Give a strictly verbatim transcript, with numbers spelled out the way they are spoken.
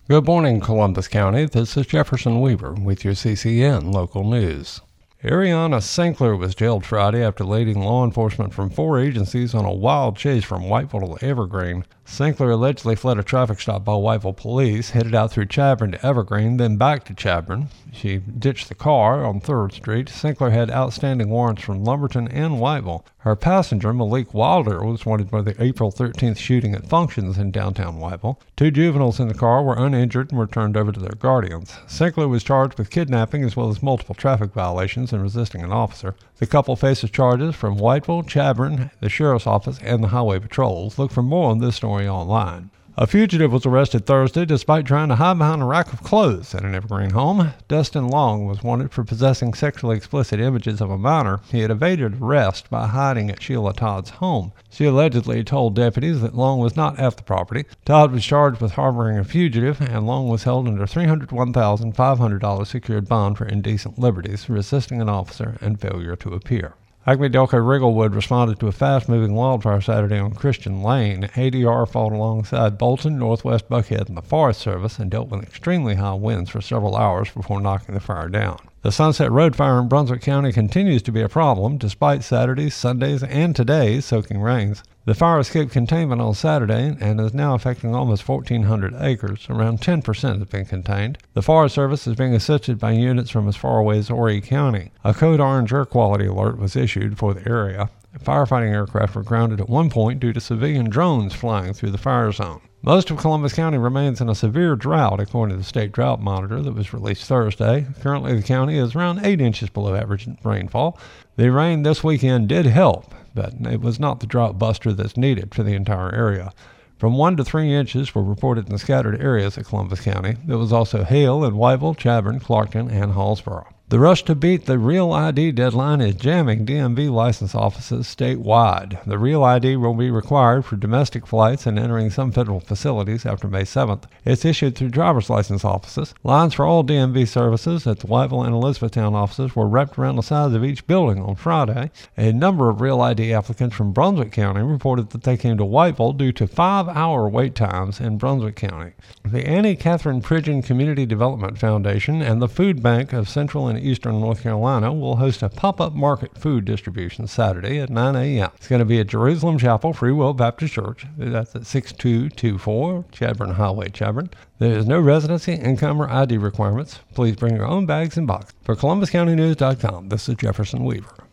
Good morning, Columbus County. This is Jefferson Weaver with your C C N local news. Ariana Sinkler was jailed Friday after leading law enforcement from four agencies on a wild chase from Whiteville to Evergreen. Sinkler allegedly fled a traffic stop by Whiteville police, headed out through Chadbourn to Evergreen, then back to Chadbourn. She ditched the car on third Street. Sinkler had outstanding warrants from Lumberton and Whiteville. Her passenger, Malik Wilder, was wanted by the April thirteenth shooting at Functions in downtown Whiteville. Two juveniles in the car were uninjured and were turned over to their guardians. Sinkler was charged with kidnapping as well as multiple traffic violations and resisting an officer. The couple faces charges from Whiteville, Chadbourn, the Sheriff's Office, and the Highway Patrols. Look for more on this story online. A fugitive was arrested Thursday despite trying to hide behind a rack of clothes at an Evergreen home. Dustin Long was wanted for possessing sexually explicit images of a minor. He had evaded arrest by hiding at Sheila Todd's home. She allegedly told deputies that Long was not at the property. Todd was charged with harboring a fugitive, and Long was held under three hundred one thousand five hundred dollars secured bond for indecent liberties, resisting an officer, and failure to appear. Acme Delco Rigglewood responded to a fast-moving wildfire Saturday on Christian Lane. A D R fought alongside Bolton, Northwest Buckhead, and the Forest Service and dealt with extremely high winds for several hours before knocking the fire down. The Sunset Road fire in Brunswick County continues to be a problem despite Saturdays, Sundays, and today's soaking rains. The fire escaped containment on Saturday and is now affecting almost fourteen hundred acres. Around ten percent has been contained. The Forest Service is being assisted by units from as far away as Horry County. A code orange air quality alert was issued for the area. Firefighting aircraft were grounded at one point due to civilian drones flying through the fire zone. Most of Columbus County remains in a severe drought, according to the State Drought Monitor that was released Thursday. Currently, the county is around eight inches below average rainfall. The rain this weekend did help, but it was not the drought buster that's needed for the entire area. From one to three inches were reported in scattered areas of Columbus County. There was also hail in Whiteville, Chadbourn, Clarkton, and Hallsboro. The rush to beat the Real I D deadline is jamming D M V license offices statewide. The Real I D will be required for domestic flights and entering some federal facilities after May seventh. It's issued through driver's license offices. Lines for all D M V services at the Whiteville and Elizabethtown offices were wrapped around the sides of each building on Friday. A number of Real I D applicants from Brunswick County reported that they came to Whiteville due to five-hour wait times in Brunswick County. The Annie Catherine Pridgeon Community Development Foundation and the Food Bank of Central and Eastern North Carolina will host a pop-up market food distribution Saturday at nine a.m. It's going to be at Jerusalem Chapel, Free Will Baptist Church. That's at six two two four Chadbourn Highway, Chadbourn. There is no residency, income, or I D requirements. Please bring your own bags and boxes. For Columbus County News dot com, this is Jefferson Weaver.